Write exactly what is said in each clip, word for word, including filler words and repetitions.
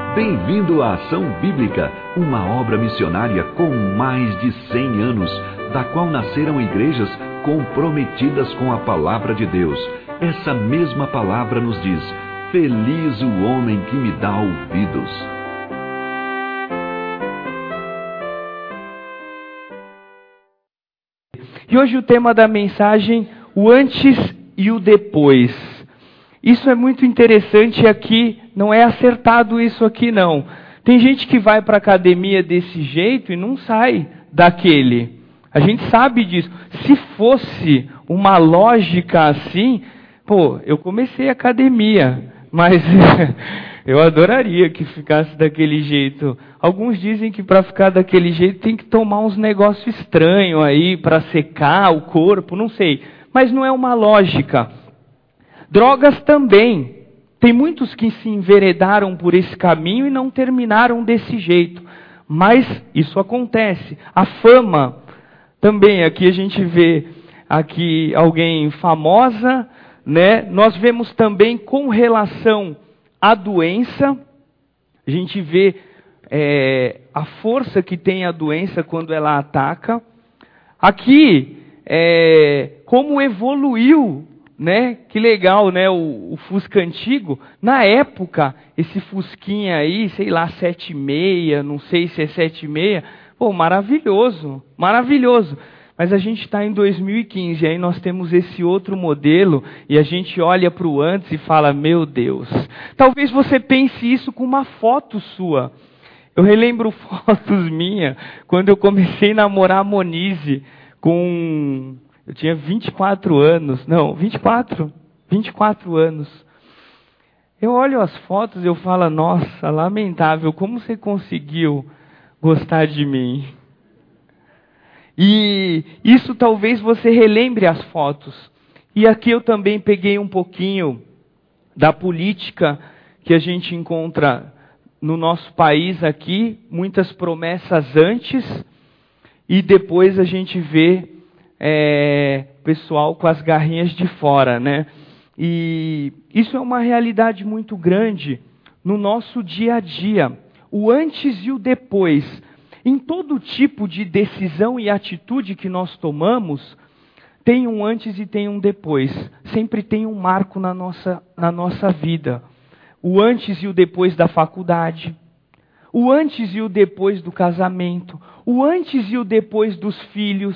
Bem-vindo à Ação Bíblica, uma obra missionária com mais de cem anos, da qual nasceram igrejas comprometidas com a Palavra de Deus. Essa mesma palavra nos diz: feliz o homem que me dá ouvidos. E hoje o tema da mensagem, o antes e o depois. Isso é muito interessante aqui, não é acertado isso aqui não. Tem gente que vai para a academia desse jeito e não sai daquele. A gente sabe disso. Se fosse uma lógica assim, pô, eu comecei a academia, mas eu adoraria que ficasse daquele jeito. Alguns dizem que para ficar daquele jeito tem que tomar uns negócios estranhos aí para secar o corpo, não sei. Mas não é uma lógica. Drogas também. Tem muitos que se enveredaram por esse caminho e não terminaram desse jeito. Mas isso acontece. A fama também. Aqui a gente vê aqui alguém famosa, né? Nós vemos também com relação à doença. A gente vê é, a força que tem a doença quando ela ataca. Aqui, é, como evoluiu, né? Que legal, né? O, o Fusca antigo. Na época, esse Fusquinha aí, sei lá, sete e meia, não sei se é sete e meia. Pô, maravilhoso, maravilhoso. Mas a gente está em dois mil e quinze, aí nós temos esse outro modelo e a gente olha para o antes e fala, meu Deus. Talvez você pense isso com uma foto sua. Eu relembro fotos minhas quando eu comecei a namorar a Monize com... Eu tinha vinte e quatro anos, não, vinte e quatro, vinte e quatro anos. Eu olho as fotos e eu falo, nossa, lamentável, como você conseguiu gostar de mim? E isso talvez você relembre as fotos. E aqui eu também peguei um pouquinho da política que a gente encontra no nosso país aqui, muitas promessas antes e depois a gente vê É, pessoal com as garrinhas de fora, né? E isso é uma realidade muito grande no nosso dia a dia. O antes e o depois. Em todo tipo de decisão e atitude que nós tomamos, tem um antes e tem um depois. Sempre tem um marco na nossa, na nossa vida. O antes e o depois da faculdade. O antes e o depois do casamento. O antes e o depois dos filhos.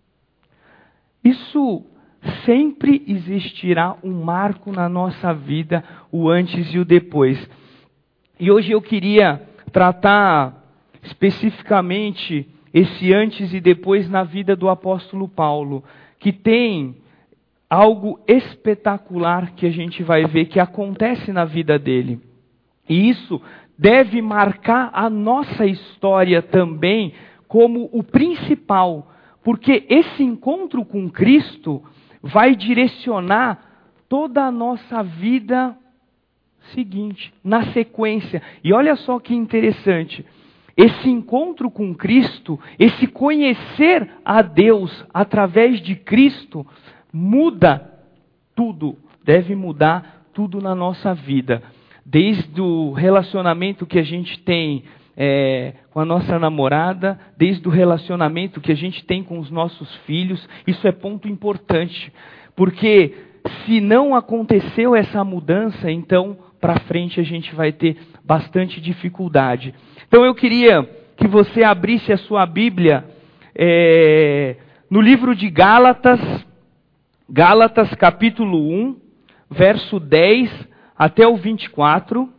Isso sempre existirá um marco na nossa vida, o antes e o depois. E hoje eu queria tratar especificamente esse antes e depois na vida do apóstolo Paulo, que tem algo espetacular que a gente vai ver que acontece na vida dele. E isso deve marcar a nossa história também como o principal. Porque esse encontro com Cristo vai direcionar toda a nossa vida seguinte, na sequência. E olha só que interessante. Esse encontro com Cristo, esse conhecer a Deus através de Cristo, muda tudo. Deve mudar tudo na nossa vida. Desde o relacionamento que a gente tem É, com a nossa namorada, desde o relacionamento que a gente tem com os nossos filhos, isso é ponto importante, porque se não aconteceu essa mudança, então para frente a gente vai ter bastante dificuldade. Então eu queria que você abrisse a sua Bíblia é, no livro de Gálatas, Gálatas capítulo um, verso dez até o vinte e quatro.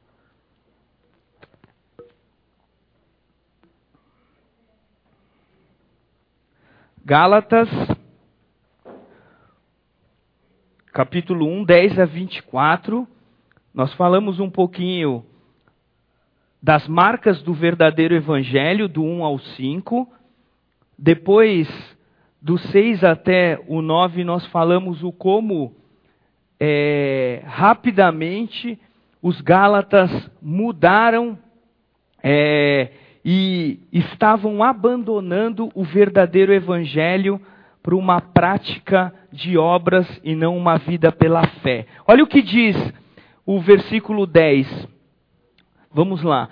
Gálatas, capítulo um, dez a vinte e quatro, nós falamos um pouquinho das marcas do verdadeiro evangelho, do um ao cinco. Depois, do seis até o nove, nós falamos o como é, rapidamente os Gálatas mudaram é, e estavam abandonando o verdadeiro evangelho para uma prática de obras e não uma vida pela fé. Olha o que diz o versículo dez. Vamos lá.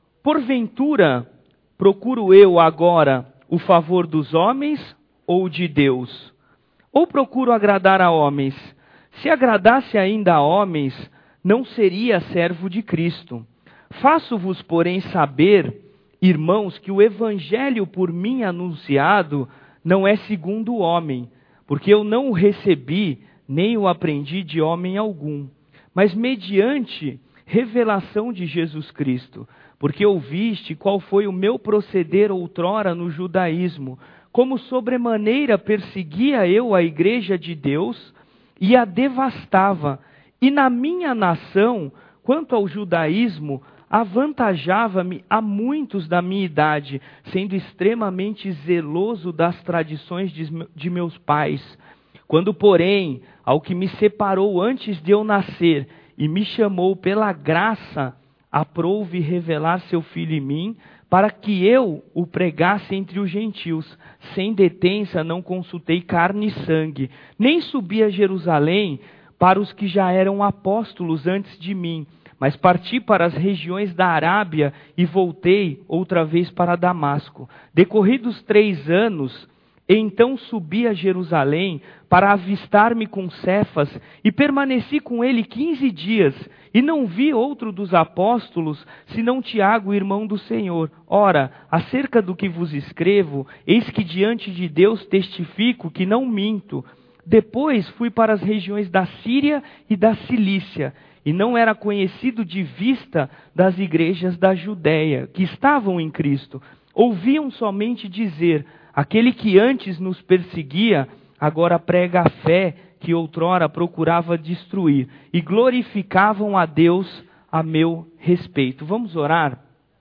Porventura, procuro eu agora o favor dos homens ou de Deus? Ou procuro agradar a homens? Se agradasse ainda a homens, não seria servo de Cristo. Faço-vos, porém, saber, irmãos, que o evangelho por mim anunciado não é segundo o homem, porque eu não o recebi, nem o aprendi de homem algum, mas mediante revelação de Jesus Cristo, porque ouviste qual foi o meu proceder outrora no judaísmo, como sobremaneira perseguia eu a igreja de Deus e a devastava, e na minha nação, quanto ao judaísmo, avantajava-me a muitos da minha idade, sendo extremamente zeloso das tradições de, de meus pais. Quando, porém, ao que me separou antes de eu nascer e me chamou pela graça, aprouve revelar seu Filho em mim, para que eu o pregasse entre os gentios. Sem detença não consultei carne e sangue, nem subi a Jerusalém para os que já eram apóstolos antes de mim, mas parti para as regiões da Arábia e voltei outra vez para Damasco. Decorridos três anos, então subi a Jerusalém para avistar-me com Cefas e permaneci com ele quinze dias e não vi outro dos apóstolos senão Tiago, irmão do Senhor. Ora, acerca do que vos escrevo, eis que diante de Deus testifico que não minto. Depois fui para as regiões da Síria e da Cilícia, e não era conhecido de vista das igrejas da Judéia, que estavam em Cristo. Ouviam somente dizer: aquele que antes nos perseguia, agora prega a fé que outrora procurava destruir, e glorificavam a Deus a meu respeito. Vamos orar?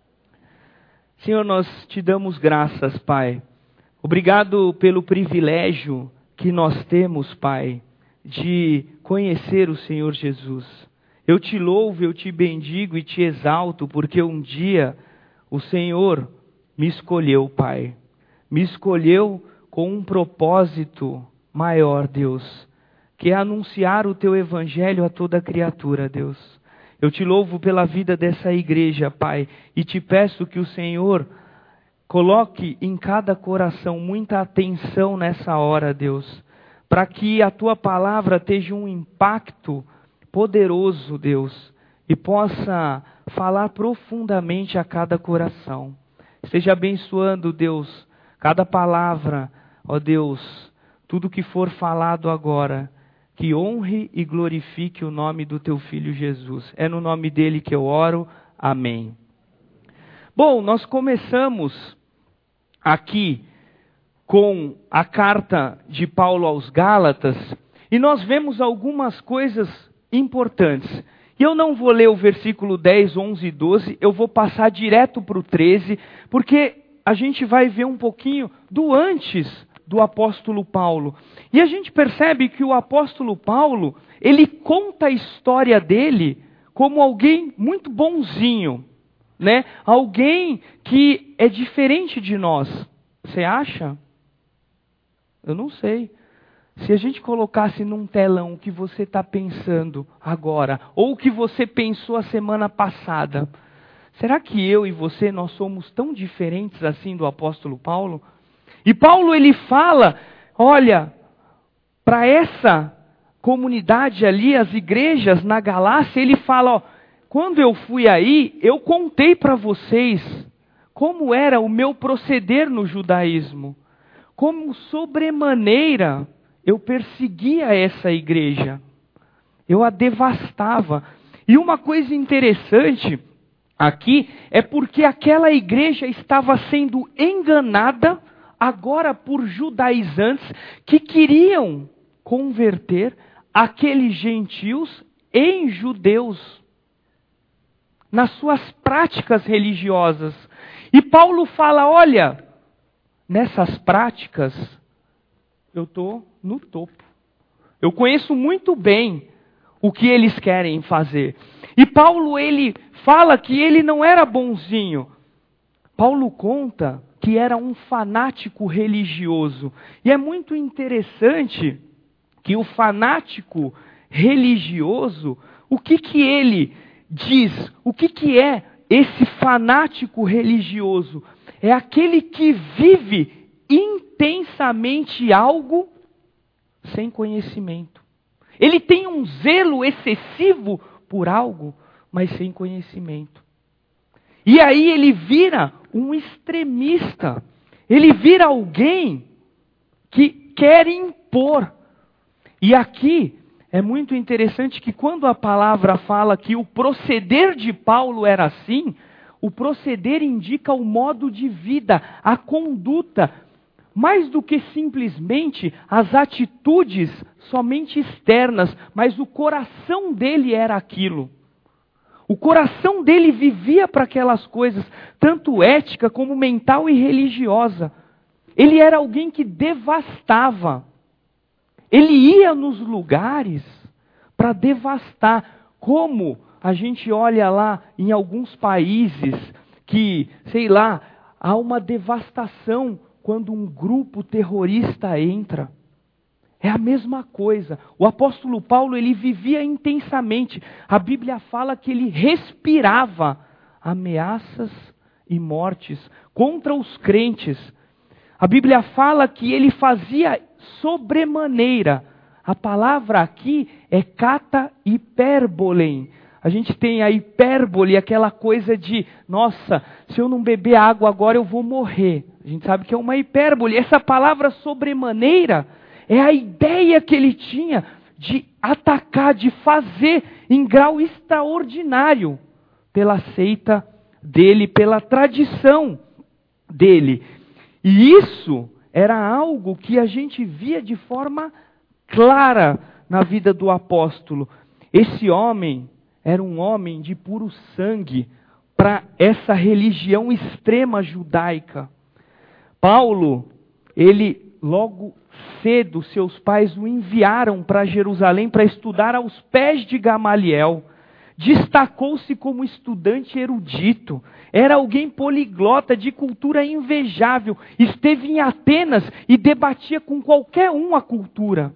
Senhor, nós te damos graças, Pai. Obrigado pelo privilégio que nós temos, Pai, de conhecer o Senhor Jesus. Eu te louvo, eu te bendigo e te exalto, porque um dia o Senhor me escolheu, Pai. Me escolheu com um propósito maior, Deus, que é anunciar o teu evangelho a toda criatura, Deus. Eu te louvo pela vida dessa igreja, Pai, e te peço que o Senhor coloque em cada coração muita atenção nessa hora, Deus, para que a tua palavra tenha um impacto poderoso, Deus, e possa falar profundamente a cada coração. Esteja abençoando, Deus, cada palavra, ó Deus, tudo que for falado agora, que honre e glorifique o nome do teu Filho Jesus. É no nome dele que eu oro. Amém. Bom, nós começamos aqui com a carta de Paulo aos Gálatas e nós vemos algumas coisas importantes. E eu não vou ler o versículo dez, onze e doze, eu vou passar direto para o treze, porque a gente vai ver um pouquinho do antes do apóstolo Paulo. E a gente percebe que o apóstolo Paulo, ele conta a história dele como alguém muito bonzinho, né? Alguém que é diferente de nós. Você acha? Eu não sei. Se a gente colocasse num telão o que você está pensando agora, ou o que você pensou a semana passada, será que eu e você, nós somos tão diferentes assim do apóstolo Paulo? E Paulo, ele fala, olha, para essa comunidade ali, as igrejas na Galácia, ele fala, ó, quando eu fui aí, eu contei para vocês como era o meu proceder no judaísmo, como sobremaneira eu perseguia essa igreja, eu a devastava. E uma coisa interessante aqui é porque aquela igreja estava sendo enganada agora por judaizantes que queriam converter aqueles gentios em judeus, nas suas práticas religiosas. E Paulo fala, olha, nessas práticas eu estou no topo. Eu conheço muito bem o que eles querem fazer. E Paulo, ele fala que ele não era bonzinho. Paulo conta que era um fanático religioso. E é muito interessante que o fanático religioso, o que que ele diz? O que que é esse fanático religioso é aquele que vive intensamente algo sem conhecimento. Ele tem um zelo excessivo por algo, mas sem conhecimento. E aí ele vira um extremista. Ele vira alguém que quer impor. E aqui é muito interessante que quando a palavra fala que o proceder de Paulo era assim, o proceder indica o modo de vida, a conduta, mais do que simplesmente as atitudes somente externas, mas o coração dele era aquilo. O coração dele vivia para aquelas coisas, tanto ética como mental e religiosa. Ele era alguém que devastava. Ele ia nos lugares para devastar. Como a gente olha lá em alguns países que, sei lá, há uma devastação quando um grupo terrorista entra. É a mesma coisa. O apóstolo Paulo, ele vivia intensamente. A Bíblia fala que ele respirava ameaças e mortes contra os crentes. A Bíblia fala que ele fazia sobremaneira. A palavra aqui é kata hipérbolem. A gente tem a hipérbole, aquela coisa de, nossa, se eu não beber água agora eu vou morrer. A gente sabe que é uma hipérbole. Essa palavra sobremaneira é a ideia que ele tinha de atacar, de fazer em grau extraordinário pela seita dele, pela tradição dele. E isso era algo que a gente via de forma clara na vida do apóstolo. Esse homem era um homem de puro sangue para essa religião extrema judaica. Paulo, ele logo cedo, seus pais o enviaram para Jerusalém para estudar aos pés de Gamaliel. Destacou-se como estudante erudito. Era alguém poliglota, de cultura invejável. Esteve em Atenas e debatia com qualquer um a cultura.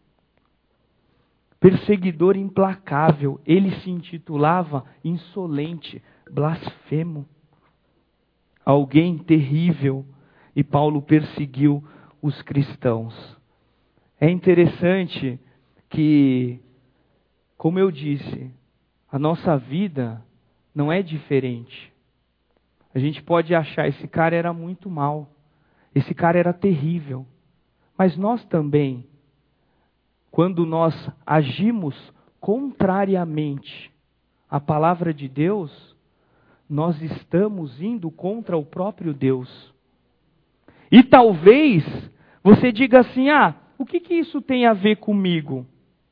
Perseguidor implacável. Ele se intitulava insolente, blasfemo. Alguém terrível. E Paulo perseguiu os cristãos. É interessante que, como eu disse, a nossa vida não é diferente. A gente pode achar, esse cara era muito mal, esse cara era terrível. Mas nós também, quando nós agimos contrariamente à palavra de Deus, nós estamos indo contra o próprio Deus. E talvez você diga assim, ah, o que, que isso tem a ver comigo?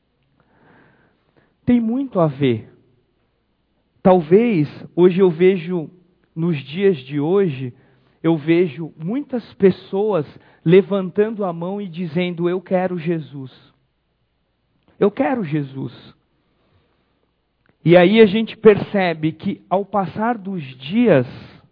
Tem muito a ver. Talvez, hoje eu vejo, nos dias de hoje, eu vejo muitas pessoas levantando a mão e dizendo, eu quero Jesus. Eu quero Jesus. E aí a gente percebe que ao passar dos dias,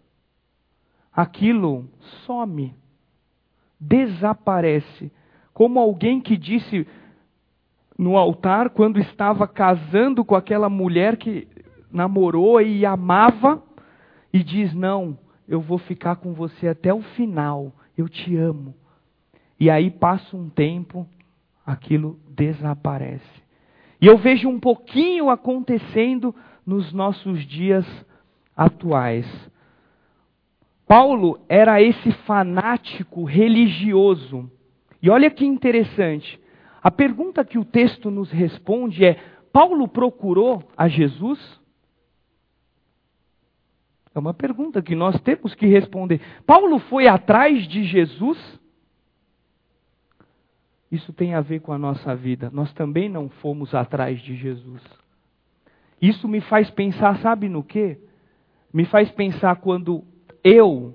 aquilo some, desaparece. Como alguém que disse no altar, quando estava casando com aquela mulher que namorou e amava, e diz, não, eu vou ficar com você até o final, eu te amo. E aí passa um tempo, aquilo desaparece. E eu vejo um pouquinho acontecendo nos nossos dias atuais. Paulo era esse fanático religioso. E olha que interessante, a pergunta que o texto nos responde é, Paulo procurou a Jesus? É uma pergunta que nós temos que responder. Paulo foi atrás de Jesus? Isso tem a ver com a nossa vida. Nós também não fomos atrás de Jesus. Isso me faz pensar, sabe no quê? Me faz pensar quando eu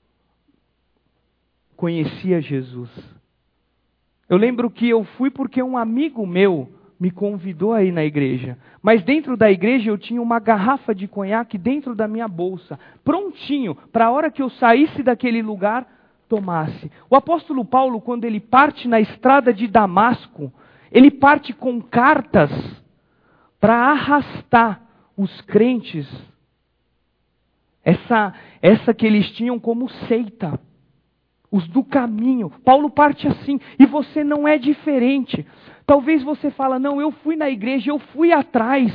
conhecia Jesus. Eu lembro que eu fui porque um amigo meu me convidou a ir na igreja. Mas dentro da igreja eu tinha uma garrafa de conhaque dentro da minha bolsa, prontinho, para a hora que eu saísse daquele lugar, tomasse. O apóstolo Paulo, quando ele parte na estrada de Damasco, ele parte com cartas para arrastar os crentes Essa, essa que eles tinham como seita. Os do caminho. Paulo parte assim. E você não é diferente. Talvez você fala, não, eu fui na igreja, eu fui atrás.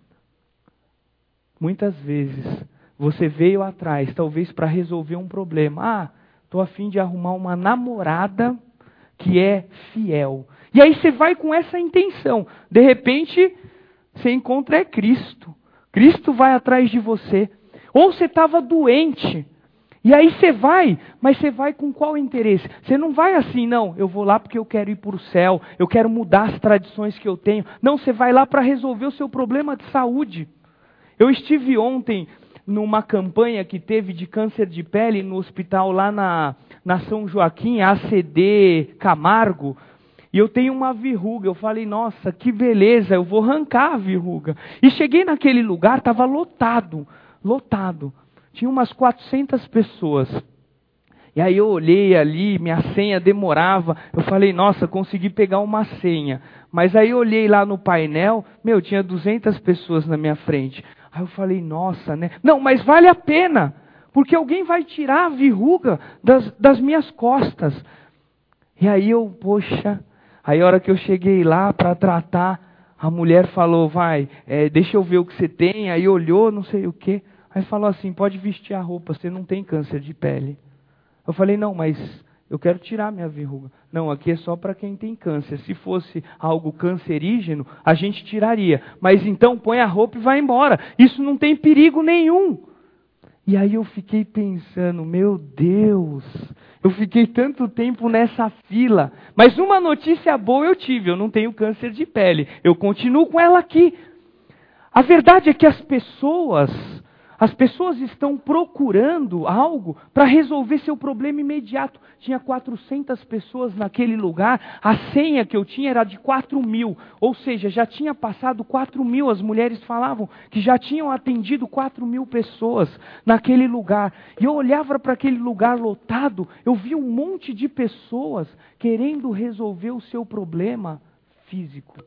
Muitas vezes você veio atrás, talvez para resolver um problema. Ah, estou a fim de arrumar uma namorada que é fiel. E aí você vai com essa intenção. De repente, você encontra é Cristo. Cristo vai atrás de você. Ou você estava doente. E aí você vai, mas você vai com qual interesse? Você não vai assim, não, eu vou lá porque eu quero ir para o céu, eu quero mudar as tradições que eu tenho. Não, você vai lá para resolver o seu problema de saúde. Eu estive ontem numa campanha que teve de câncer de pele no hospital lá na, na São Joaquim, A C D Camargo, e eu tenho uma verruga. Eu falei, nossa, que beleza, eu vou arrancar a verruga. E cheguei naquele lugar, estava lotado, lotado. Tinha umas quatrocentas pessoas. E aí eu olhei ali, minha senha demorava. Eu falei, nossa, consegui pegar uma senha. Mas aí eu olhei lá no painel, meu, tinha duzentas pessoas na minha frente. Aí eu falei, nossa, né? Não, mas vale a pena, porque alguém vai tirar a verruga das, das minhas costas. E aí eu, poxa, aí a hora que eu cheguei lá para tratar, a mulher falou, vai, é, deixa eu ver o que você tem. Aí olhou, não sei o quê. Aí falou assim, pode vestir a roupa, você não tem câncer de pele. Eu falei, não, mas eu quero tirar minha verruga. Não, aqui é só para quem tem câncer. Se fosse algo cancerígeno, a gente tiraria. Mas então põe a roupa e vai embora. Isso não tem perigo nenhum. E aí eu fiquei pensando, meu Deus, eu fiquei tanto tempo nessa fila. Mas uma notícia boa eu tive, eu não tenho câncer de pele. Eu continuo com ela aqui. A verdade é que as pessoas... As pessoas estão procurando algo para resolver seu problema imediato. Tinha quatrocentas pessoas naquele lugar. A senha que eu tinha era de quatro mil. Ou seja, já tinha passado quatro mil. As mulheres falavam que já tinham atendido quatro mil pessoas naquele lugar. E eu olhava para aquele lugar lotado. Eu via um monte de pessoas querendo resolver o seu problema físico.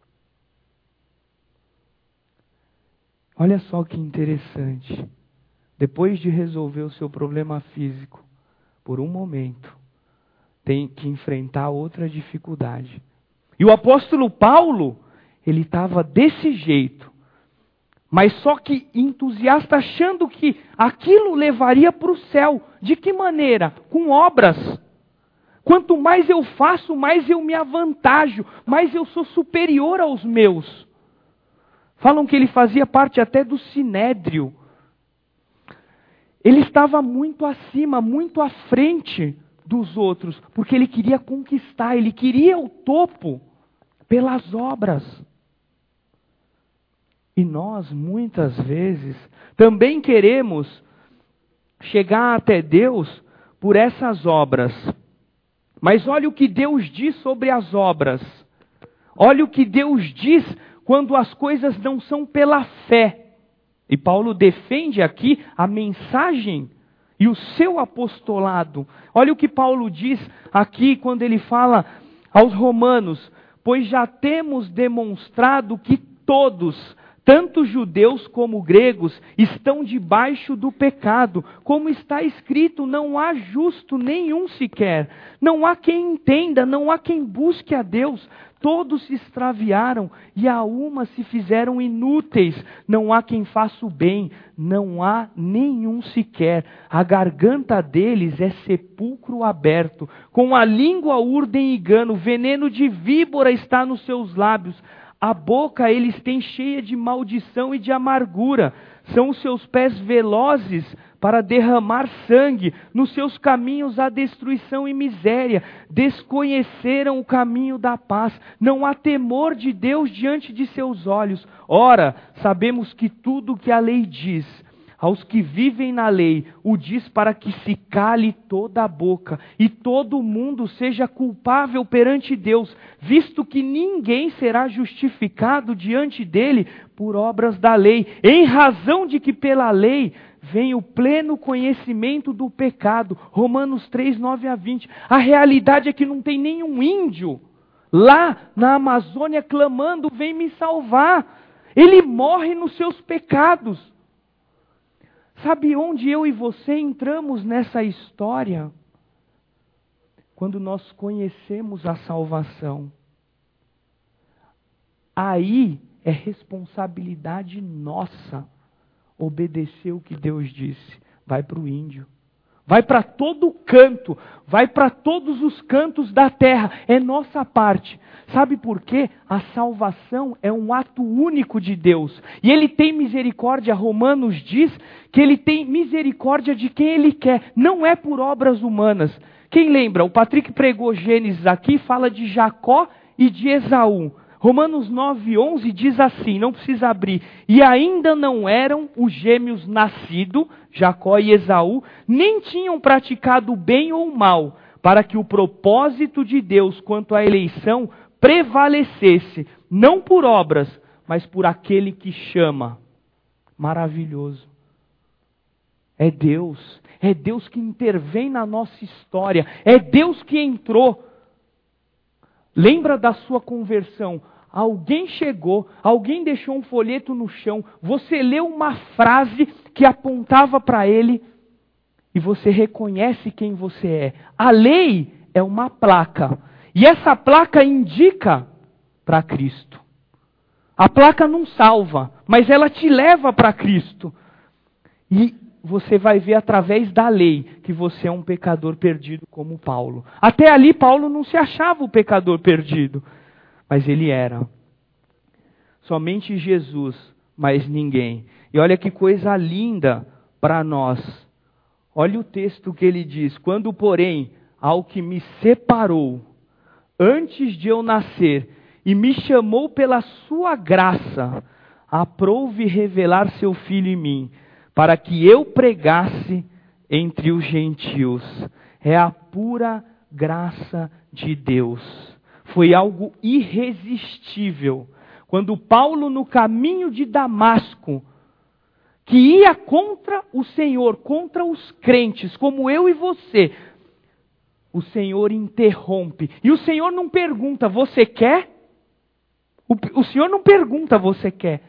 Olha só que interessante. Depois de resolver o seu problema físico, por um momento, tem que enfrentar outra dificuldade. E o apóstolo Paulo, ele estava desse jeito, mas só que entusiasta, achando que aquilo levaria para o céu. De que maneira? Com obras. Quanto mais eu faço, mais eu me avantajo, mais eu sou superior aos meus. Falam que ele fazia parte até do sinédrio. Ele estava muito acima, muito à frente dos outros, porque ele queria conquistar, ele queria o topo pelas obras. E nós, muitas vezes, também queremos chegar até Deus por essas obras. Mas olha o que Deus diz sobre as obras. Olha o que Deus diz quando as coisas não são pela fé. E Paulo defende aqui a mensagem e o seu apostolado. Olha o que Paulo diz aqui quando ele fala aos romanos: pois já temos demonstrado que todos, tanto judeus como gregos, estão debaixo do pecado. Como está escrito, não há justo nenhum sequer. Não há quem entenda, não há quem busque a Deus. Todos se extraviaram e a uma se fizeram inúteis. Não há quem faça o bem, não há nenhum sequer. A garganta deles é sepulcro aberto. Com a língua urdem engano, veneno de víbora está nos seus lábios. A boca eles têm cheia de maldição e de amargura. São os seus pés velozes para derramar sangue. Nos seus caminhos há destruição e miséria. Desconheceram o caminho da paz. Não há temor de Deus diante de seus olhos. Ora, sabemos que tudo o que a lei diz, aos que vivem na lei, o diz para que se cale toda a boca e todo mundo seja culpável perante Deus, visto que ninguém será justificado diante dele por obras da lei, em razão de que pela lei vem o pleno conhecimento do pecado. Romanos três, nove a vinte. A realidade é que não tem nenhum índio lá na Amazônia clamando: vem me salvar. Ele morre nos seus pecados. Sabe onde eu e você entramos nessa história? Quando nós conhecemos a salvação. Aí é responsabilidade nossa obedecer o que Deus disse. Vai para o índio. Vai para todo canto. Vai para todos os cantos da terra. É nossa parte. Sabe por quê? A salvação é um ato único de Deus. E Ele tem misericórdia. Romanos diz que Ele tem misericórdia de quem Ele quer. Não é por obras humanas. Quem lembra? O Patrick pregou Gênesis aqui, fala de Jacó e de Esaú. Romanos nove, onze diz assim, não precisa abrir. E ainda não eram os gêmeos nascidos, Jacó e Esaú, nem tinham praticado o bem ou o mal, para que o propósito de Deus quanto à eleição prevalecesse, não por obras, mas por aquele que chama. Maravilhoso. É Deus, é Deus que intervém na nossa história, é Deus que entrou. Lembra da sua conversão? Alguém chegou, alguém deixou um folheto no chão, você leu uma frase que apontava para ele e você reconhece quem você é. A lei é uma placa e essa placa indica para Cristo. A placa não salva, mas ela te leva para Cristo. E você vai ver através da lei que você é um pecador perdido como Paulo. Até ali Paulo não se achava o pecador perdido. Mas ele era. Somente Jesus, mas ninguém. E olha que coisa linda para nós. Olha o texto que ele diz. Quando, porém, ao que me separou, antes de eu nascer, e me chamou pela sua graça, aprouve revelar seu Filho em mim, para que eu pregasse entre os gentios. É a pura graça de Deus. Foi algo irresistível. Quando Paulo, no caminho de Damasco, que ia contra o Senhor, contra os crentes, como eu e você, o Senhor interrompe. E o Senhor não pergunta, você quer? O, o Senhor não pergunta, você quer?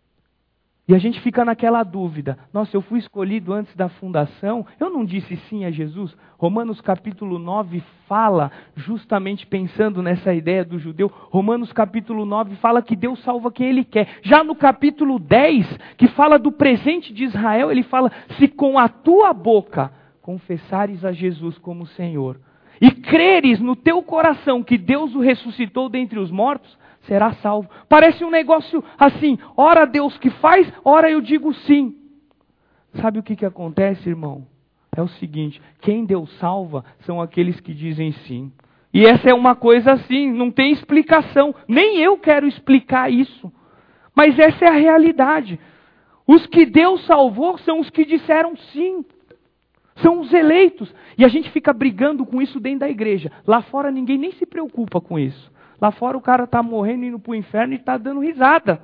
E a gente fica naquela dúvida. Nossa, eu fui escolhido antes da fundação. Eu não disse sim a Jesus. Romanos capítulo nove fala, justamente pensando nessa ideia do judeu. Romanos capítulo nove fala que Deus salva quem Ele quer. Já no capítulo dez, que fala do presente de Israel, ele fala, se com a tua boca confessares a Jesus como Senhor, e creres no teu coração que Deus o ressuscitou dentre os mortos, será salvo. Parece um negócio assim, ora Deus que faz, ora eu digo sim. Sabe o que, que acontece, irmão? É o seguinte, quem Deus salva são aqueles que dizem sim. E essa é uma coisa assim, não tem explicação. Nem eu quero explicar isso. Mas essa é a realidade. Os que Deus salvou são os que disseram sim. São os eleitos. E a gente fica brigando com isso dentro da igreja. Lá fora ninguém nem se preocupa com isso. Lá fora o cara está morrendo, indo para o inferno e está dando risada.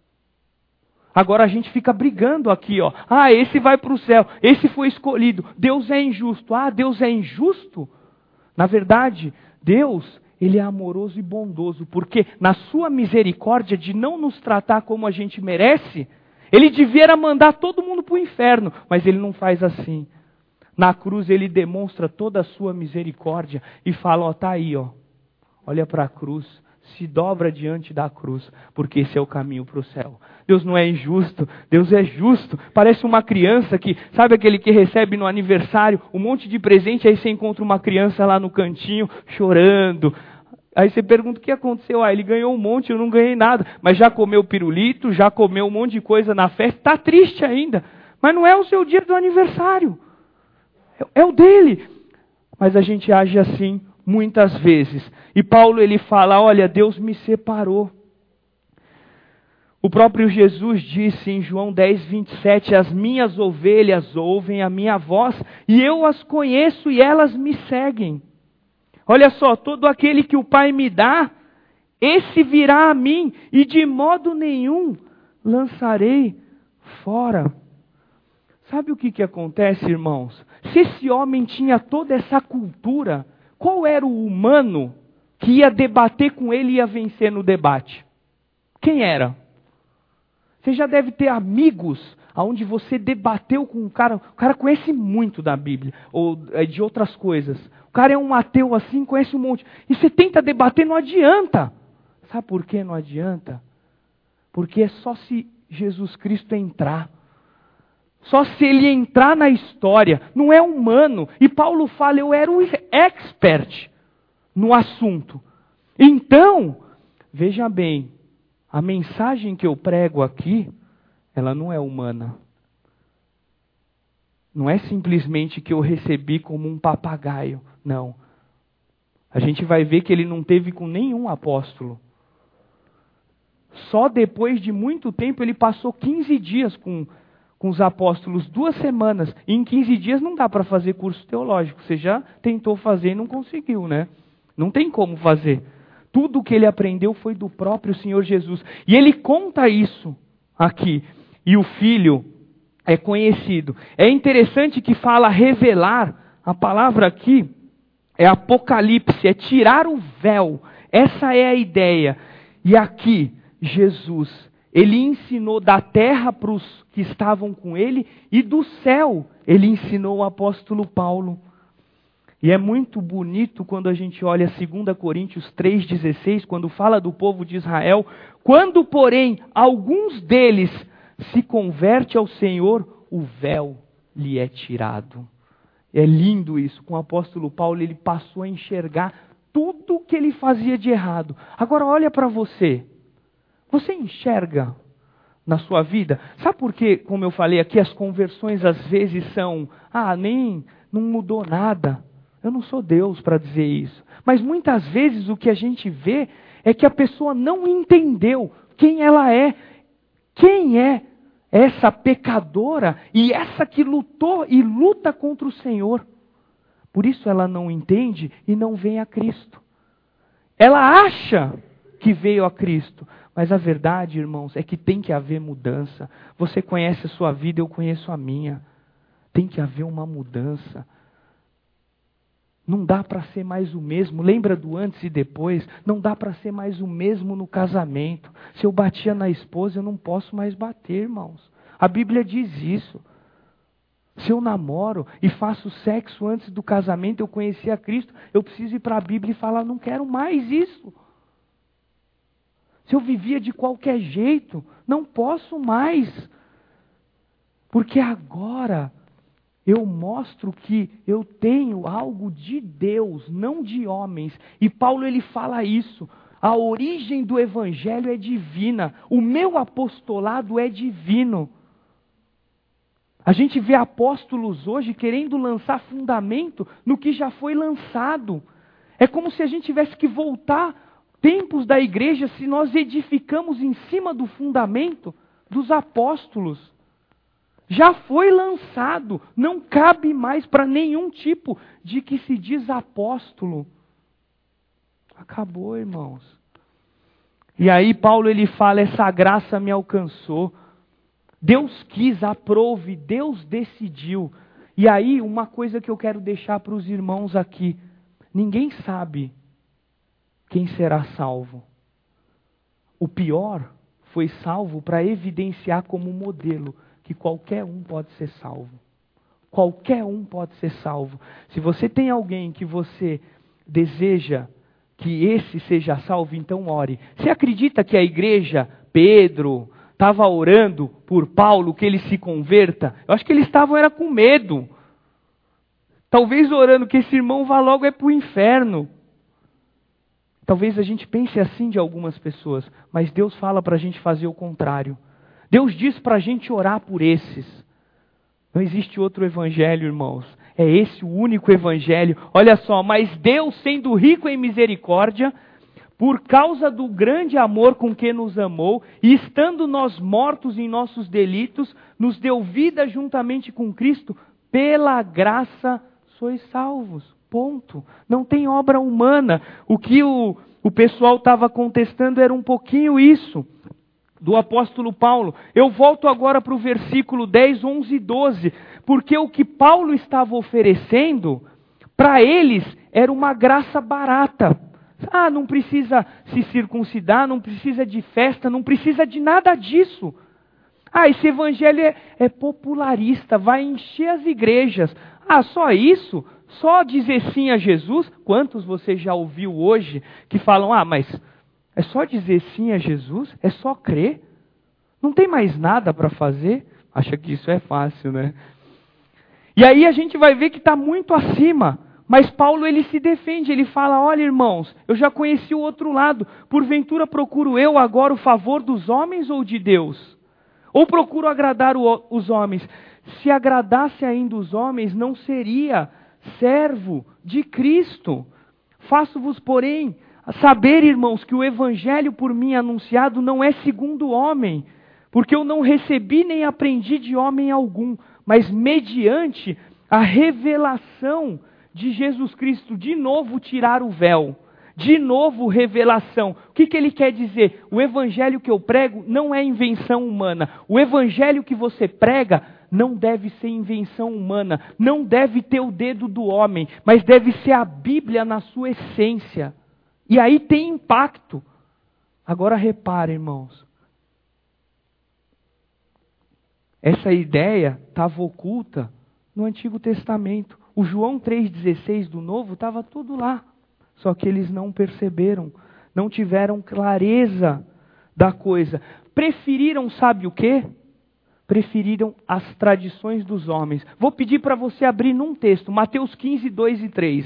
Agora a gente fica brigando aqui, ó. Ah, esse vai para o céu, esse foi escolhido. Deus é injusto. Ah, Deus é injusto? Na verdade, Deus, Ele é amoroso e bondoso. Porque na sua misericórdia de não nos tratar como a gente merece, Ele devia mandar todo mundo para o inferno. Mas Ele não faz assim. Na cruz Ele demonstra toda a sua misericórdia e fala, ó, tá aí, ó. Olha para a cruz, se dobra diante da cruz, porque esse é o caminho para o céu. Deus não é injusto, Deus é justo. Parece uma criança que, sabe aquele que recebe no aniversário um monte de presente, aí você encontra uma criança lá no cantinho chorando. Aí você pergunta o que aconteceu? Ah, ele ganhou um monte, eu não ganhei nada. Mas já comeu pirulito, já comeu um monte de coisa na festa, está triste ainda. Mas não é o seu dia do aniversário, é, é o dele. Mas a gente age assim muitas vezes. E Paulo ele fala, olha, Deus me separou. O próprio Jesus disse em João dez, vinte e sete, as minhas ovelhas ouvem a minha voz e eu as conheço e elas me seguem. Olha só, todo aquele que o Pai me dá, esse virá a mim e de modo nenhum lançarei fora. Sabe o que, que acontece, irmãos? Se esse homem tinha toda essa cultura, qual era o humano que ia debater com ele e ia vencer no debate? Quem era? Você já deve ter amigos onde você debateu com o cara, o cara conhece muito da Bíblia, ou de outras coisas. O cara é um ateu assim, conhece um monte. E você tenta debater, não adianta. Sabe por que não adianta? Porque é só se Jesus Cristo entrar. Só se ele entrar na história. Não é humano. E Paulo fala, eu era um expert no assunto. Então, veja bem, a mensagem que eu prego aqui, ela não é humana. Não é simplesmente que eu recebi como um papagaio. Não. A gente vai ver que ele não teve com nenhum apóstolo. Só depois de muito tempo ele passou quinze dias com, com os apóstolos, duas semanas. E em quinze dias não dá para fazer curso teológico. Você já tentou fazer e não conseguiu, né? Não tem como fazer. Tudo o que ele aprendeu foi do próprio Senhor Jesus. E ele conta isso aqui. E o Filho é conhecido. É interessante que fala revelar. A palavra aqui é apocalipse, é tirar o véu. Essa é a ideia. E aqui, Jesus, ele ensinou da terra para os que estavam com ele e do céu, ele ensinou o apóstolo Paulo. E é muito bonito quando a gente olha dois Coríntios três, dezesseis, quando fala do povo de Israel. Quando, porém, alguns deles se converte ao Senhor, o véu lhe é tirado. É lindo isso. Com o apóstolo Paulo, ele passou a enxergar tudo que ele fazia de errado. Agora olha para você. Você enxerga na sua vida? Sabe por que, como eu falei aqui, as conversões às vezes são, ah, nem, não mudou nada. Eu não sou Deus para dizer isso. Mas muitas vezes o que a gente vê é que a pessoa não entendeu quem ela é. Quem é essa pecadora e essa que lutou e luta contra o Senhor. Por isso ela não entende e não vem a Cristo. Ela acha que veio a Cristo. Mas a verdade, irmãos, é que tem que haver mudança. Você conhece a sua vida, eu conheço a minha. Tem que haver uma mudança. Não dá para ser mais o mesmo. Lembra do antes e depois? Não dá para ser mais o mesmo no casamento. Se eu batia na esposa, eu não posso mais bater, irmãos. A Bíblia diz isso. Se eu namoro e faço sexo antes do casamento, eu conheci a Cristo, eu preciso ir para a Bíblia e falar, não quero mais isso. Se eu vivia de qualquer jeito, não posso mais. Porque agora eu mostro que eu tenho algo de Deus, não de homens. E Paulo ele fala isso. A origem do Evangelho é divina. O meu apostolado é divino. A gente vê apóstolos hoje querendo lançar fundamento no que já foi lançado. É como se a gente tivesse que voltar tempos da igreja se nós edificamos em cima do fundamento dos apóstolos. Já foi lançado, não cabe mais para nenhum tipo de que se diz apóstolo. Acabou, irmãos. E aí Paulo ele fala, essa graça me alcançou. Deus quis, aprove, Deus decidiu. E aí uma coisa que eu quero deixar para os irmãos aqui. Ninguém sabe quem será salvo. O pior foi salvo para evidenciar como modelo que qualquer um pode ser salvo. Qualquer um pode ser salvo. Se você tem alguém que você deseja que esse seja salvo, então ore. Você acredita que a igreja, Pedro, estava orando por Paulo que ele se converta? Eu acho que eles estavam era com medo. Talvez orando que esse irmão vá logo é para o inferno. Talvez a gente pense assim de algumas pessoas, mas Deus fala para a gente fazer o contrário. Deus diz para a gente orar por esses. Não existe outro evangelho, irmãos. É esse o único evangelho. Olha só, mas Deus, sendo rico em misericórdia, por causa do grande amor com que nos amou, e estando nós mortos em nossos delitos, nos deu vida juntamente com Cristo, pela graça sois salvos. Ponto. Não tem obra humana. O que o, o pessoal estava contestando era um pouquinho isso, do apóstolo Paulo. Eu volto agora para o versículo dez, onze e doze, porque o que Paulo estava oferecendo, para eles, era uma graça barata. Ah, não precisa se circuncidar, não precisa de festa, não precisa de nada disso. Ah, esse evangelho é, é popularista, vai encher as igrejas. Ah, só isso? Só dizer sim a Jesus? Quantos você já ouviu hoje que falam, ah, mas é só dizer sim a Jesus? É só crer? Não tem mais nada para fazer? Acha que isso é fácil, né? E aí a gente vai ver que está muito acima. Mas Paulo, ele se defende, ele fala, olha irmãos, eu já conheci o outro lado. Porventura procuro eu agora o favor dos homens ou de Deus? Ou procuro agradar o, os homens? Se agradasse ainda os homens, não seria servo de Cristo. Faço-vos, porém, saber, irmãos, que o evangelho por mim anunciado não é segundo o homem, porque eu não recebi nem aprendi de homem algum, mas mediante a revelação de Jesus Cristo, de novo tirar o véu, de novo revelação. O que, que ele quer dizer? O evangelho que eu prego não é invenção humana. O evangelho que você prega não deve ser invenção humana, não deve ter o dedo do homem, mas deve ser a Bíblia na sua essência. E aí tem impacto. Agora repare, irmãos. Essa ideia estava oculta no Antigo Testamento. O João três dezesseis do Novo estava tudo lá. Só que eles não perceberam, não tiveram clareza da coisa. Preferiram, sabe o quê? Preferiram as tradições dos homens. Vou pedir para você abrir num texto, Mateus quinze, dois e três.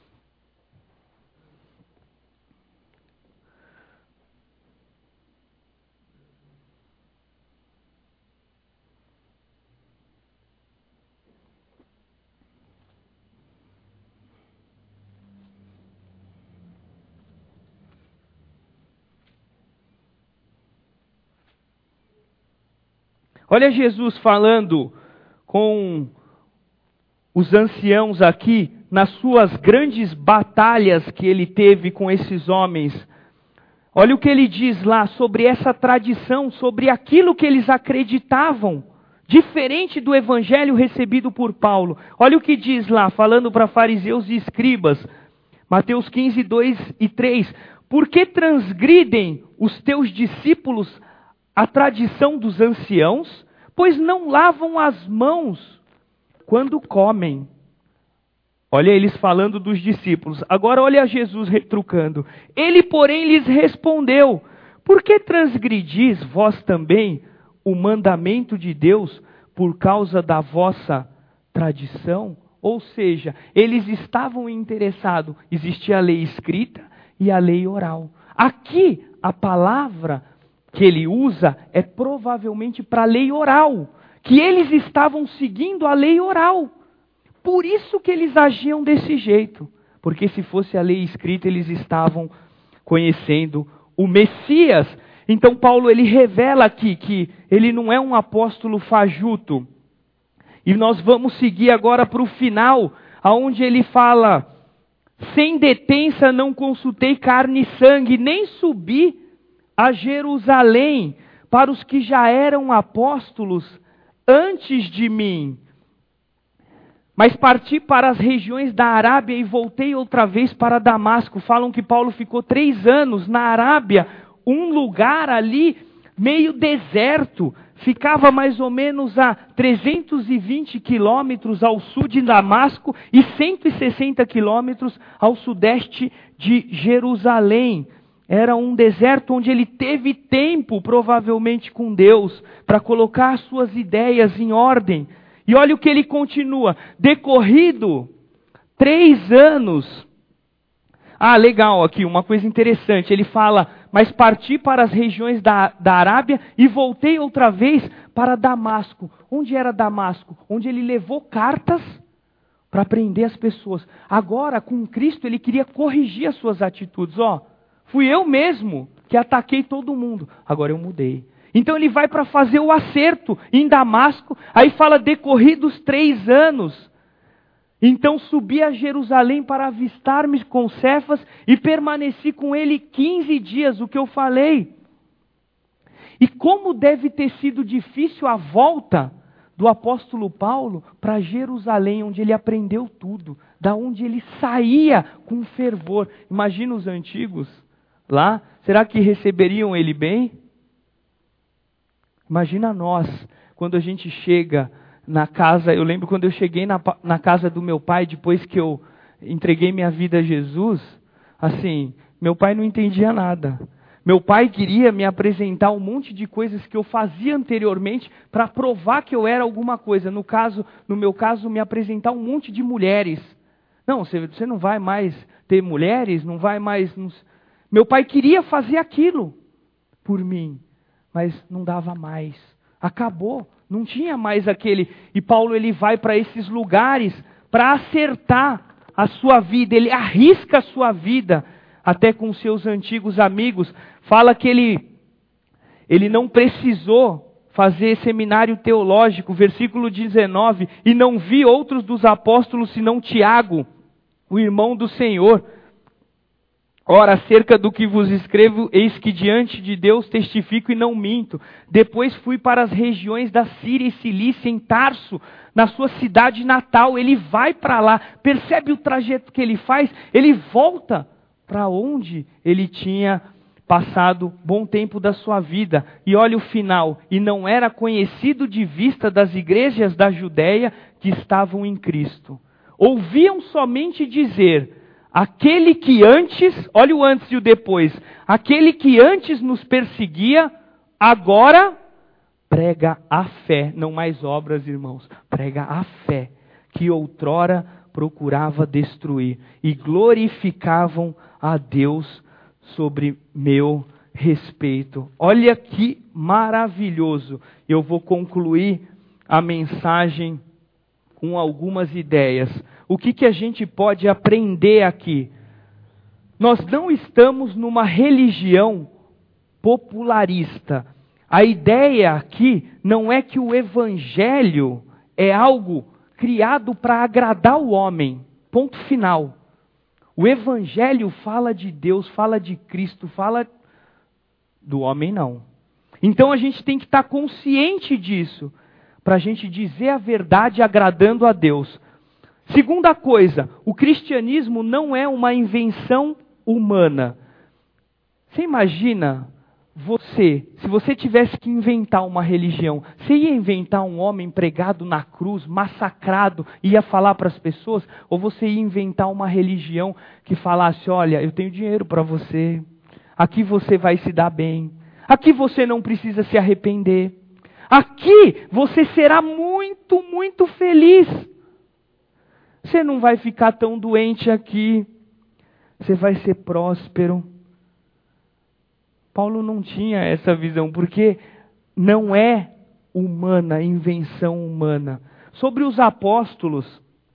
Olha Jesus falando com os anciãos aqui, nas suas grandes batalhas que ele teve com esses homens. Olha o que ele diz lá sobre essa tradição, sobre aquilo que eles acreditavam, diferente do evangelho recebido por Paulo. Olha o que diz lá, falando para fariseus e escribas, Mateus quinze, dois e três. Por que transgridem os teus discípulos a tradição dos anciãos? Pois não lavam as mãos quando comem. Olha eles falando dos discípulos. Agora olha Jesus retrucando. Ele, porém, lhes respondeu: por que transgredis vós também o mandamento de Deus por causa da vossa tradição? Ou seja, eles estavam interessados. Existia a lei escrita e a lei oral. Aqui, a palavra que ele usa é provavelmente para a lei oral. Que eles estavam seguindo a lei oral. Por isso que eles agiam desse jeito. Porque se fosse a lei escrita, eles estavam conhecendo o Messias. Então Paulo ele revela aqui que ele não é um apóstolo fajuto. E nós vamos seguir agora para o final, aonde ele fala: sem detença não consultei carne e sangue, nem subi a Jerusalém para os que já eram apóstolos antes de mim. Mas parti para as regiões da Arábia e voltei outra vez para Damasco. Falam que Paulo ficou três anos na Arábia, um lugar ali meio deserto. Ficava mais ou menos a trezentos e vinte quilômetros ao sul de Damasco e cento e sessenta quilômetros ao sudeste de Jerusalém. Era um deserto onde ele teve tempo, provavelmente com Deus, para colocar suas ideias em ordem. E olha o que ele continua. Decorrido três anos. Ah, legal aqui, uma coisa interessante. Ele fala, mas parti para as regiões da, da Arábia e voltei outra vez para Damasco. Onde era Damasco? Onde ele levou cartas para prender as pessoas. Agora, com Cristo, ele queria corrigir as suas atitudes. Ó, fui eu mesmo que ataquei todo mundo. Agora eu mudei. Então ele vai para fazer o acerto em Damasco. Aí fala, decorridos três anos. Então subi a Jerusalém para avistar-me com Cefas e permaneci com ele quinze dias, o que eu falei. E como deve ter sido difícil a volta do apóstolo Paulo para Jerusalém, onde ele aprendeu tudo, da onde ele saía com fervor. Imagina os antigos lá, será que receberiam ele bem? Imagina nós, quando a gente chega na casa, eu lembro quando eu cheguei na, na casa do meu pai, depois que eu entreguei minha vida a Jesus, assim, meu pai não entendia nada. Meu pai queria me apresentar um monte de coisas que eu fazia anteriormente para provar que eu era alguma coisa. No caso, no meu caso, me apresentar um monte de mulheres. Não, você, você não vai mais ter mulheres, não vai mais... Não... Meu pai queria fazer aquilo por mim, mas não dava mais. Acabou, não tinha mais aquele... E Paulo, ele vai para esses lugares para acertar a sua vida, ele arrisca a sua vida, até com seus antigos amigos. Fala que ele, ele não precisou fazer seminário teológico, versículo dezenove, e não vi outros dos apóstolos senão Tiago, o irmão do Senhor. Ora, acerca do que vos escrevo, eis que diante de Deus testifico e não minto. Depois fui para as regiões da Síria e Cilícia, em Tarso, na sua cidade natal. Ele vai para lá, percebe o trajeto que ele faz? Ele volta para onde ele tinha passado bom tempo da sua vida. E olha o final. E não era conhecido de vista das igrejas da Judéia que estavam em Cristo. Ouviam somente dizer... Aquele que antes, olha o antes e o depois, aquele que antes nos perseguia, agora prega a fé, não mais obras, irmãos, prega a fé, que outrora procurava destruir, e glorificavam a Deus sobre meu respeito. Olha que maravilhoso. Eu vou concluir a mensagem com algumas ideias. O que, que a gente pode aprender aqui? Nós não estamos numa religião popularista. A ideia aqui não é que o evangelho é algo criado para agradar o homem. Ponto final. O evangelho fala de Deus, fala de Cristo, fala do homem não. Então a gente tem que estar consciente disso, para a gente dizer a verdade agradando a Deus. Segunda coisa, o cristianismo não é uma invenção humana. Você imagina você, se você tivesse que inventar uma religião, você ia inventar um homem pregado na cruz, massacrado, e ia falar para as pessoas? Ou você ia inventar uma religião que falasse, olha, eu tenho dinheiro para você, aqui você vai se dar bem, aqui você não precisa se arrepender, aqui você será muito, muito feliz. Você não vai ficar tão doente aqui. Você vai ser próspero. Paulo não tinha essa visão, porque não é humana, invenção humana. Sobre os apóstolos,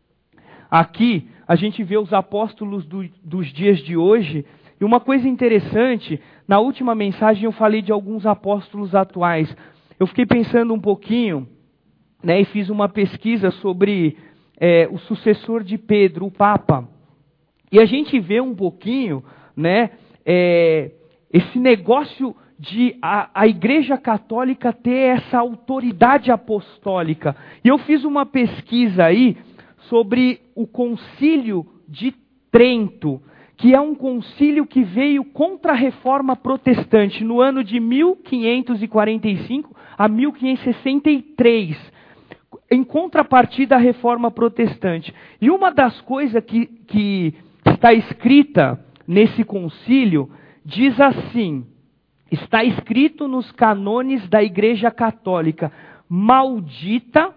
aqui a gente vê os apóstolos do, dos dias de hoje. E uma coisa interessante, na última mensagem eu falei de alguns apóstolos atuais. Eu fiquei pensando um pouquinho, né, e fiz uma pesquisa sobre... É, o sucessor de Pedro, o Papa. E a gente vê um pouquinho, né, é, esse negócio de a, a Igreja Católica ter essa autoridade apostólica. E eu fiz uma pesquisa aí sobre o Concílio de Trento, que é um concílio que veio contra a Reforma Protestante no ano de mil quinhentos e quarenta e cinco a mil quinhentos e sessenta e três. Em contrapartida à Reforma Protestante. E uma das coisas que, que está escrita nesse concílio, diz assim, está escrito nos canones da Igreja Católica, maldita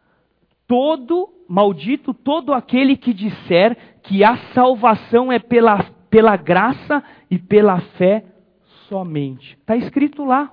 todo, maldito todo aquele que disser que a salvação é pela, pela graça e pela fé somente. Está escrito lá.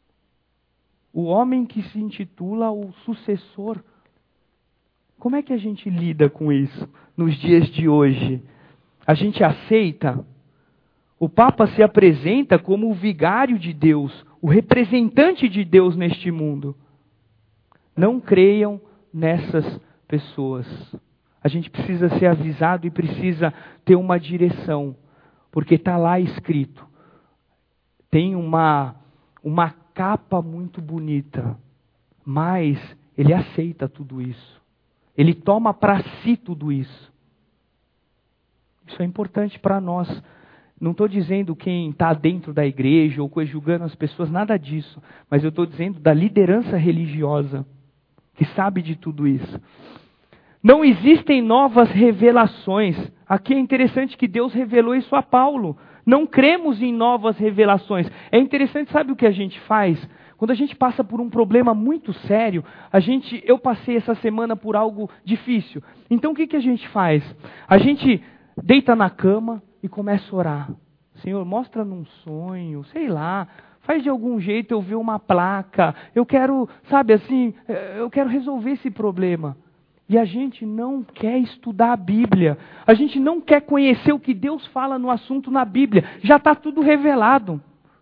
O homem que se intitula o sucessor. Como é que a gente lida com isso nos dias de hoje? A gente aceita? O Papa se apresenta como o vigário de Deus, o representante de Deus neste mundo. Não creiam nessas pessoas. A gente precisa ser avisado e precisa ter uma direção, porque está lá escrito. Tem uma, uma capa muito bonita, mas ele aceita tudo isso. Ele toma para si tudo isso. Isso é importante para nós Não estou dizendo quem está dentro da igreja ou julgando as pessoas, nada disso. Mas eu estou dizendo da liderança religiosa, que sabe de tudo isso. Não existem novas revelações. Aqui é interessante que Deus revelou isso a Paulo. Não cremos em novas revelações. É interessante, sabe o que a gente faz? Quando a gente passa por um problema muito sério, a gente, eu passei essa semana por algo difícil. Então o que, que a gente faz? A gente deita na cama e começa a orar. Senhor, mostra num sonho, sei lá, faz de algum jeito eu ver uma placa. Eu quero, sabe assim, eu quero resolver esse problema. E a gente não quer estudar a Bíblia. A gente não quer conhecer o que Deus fala no assunto na Bíblia. Já está tudo revelado.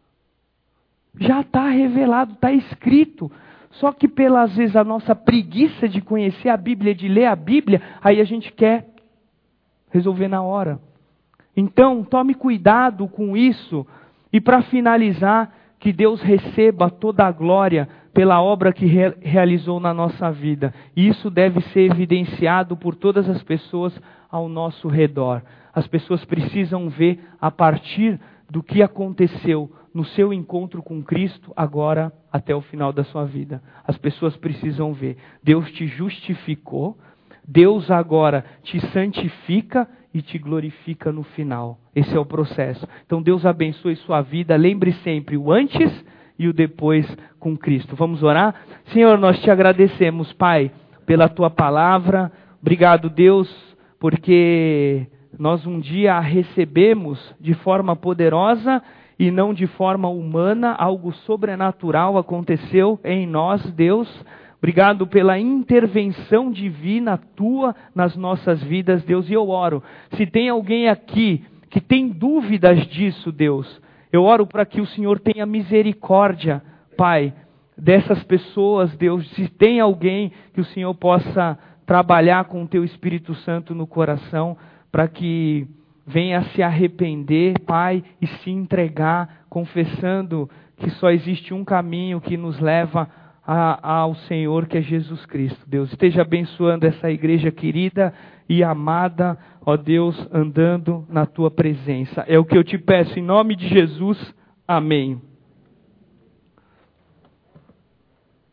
Já está revelado, está escrito. Só que pelas vezes a nossa preguiça de conhecer a Bíblia, de ler a Bíblia, aí a gente quer resolver na hora. Então, tome cuidado com isso. E para finalizar, que Deus receba toda a glória pela obra que re- realizou na nossa vida. E isso deve ser evidenciado por todas as pessoas ao nosso redor. As pessoas precisam ver a partir do que aconteceu no seu encontro com Cristo, agora até o final da sua vida. As pessoas precisam ver. Deus te justificou, Deus agora te santifica e te glorifica no final. Esse é o processo. Então Deus abençoe sua vida. Lembre sempre o antes e o depois com Cristo. Vamos orar? Senhor, nós te agradecemos, Pai, pela tua palavra. Obrigado, Deus, porque nós um dia a recebemos de forma poderosa e não de forma humana. Algo sobrenatural aconteceu em nós, Deus. Obrigado pela intervenção divina tua nas nossas vidas, Deus. E eu oro, se tem alguém aqui que tem dúvidas disso, Deus, eu oro para que o Senhor tenha misericórdia, Pai, dessas pessoas, Deus. Se tem alguém que o Senhor possa trabalhar com o teu Espírito Santo no coração, para que venha se arrepender, Pai, e se entregar, confessando que só existe um caminho que nos leva a, ao Senhor, que é Jesus Cristo. Deus, esteja abençoando essa igreja querida e amada, ó Deus, andando na tua presença. É o que eu te peço, em nome de Jesus. Amém.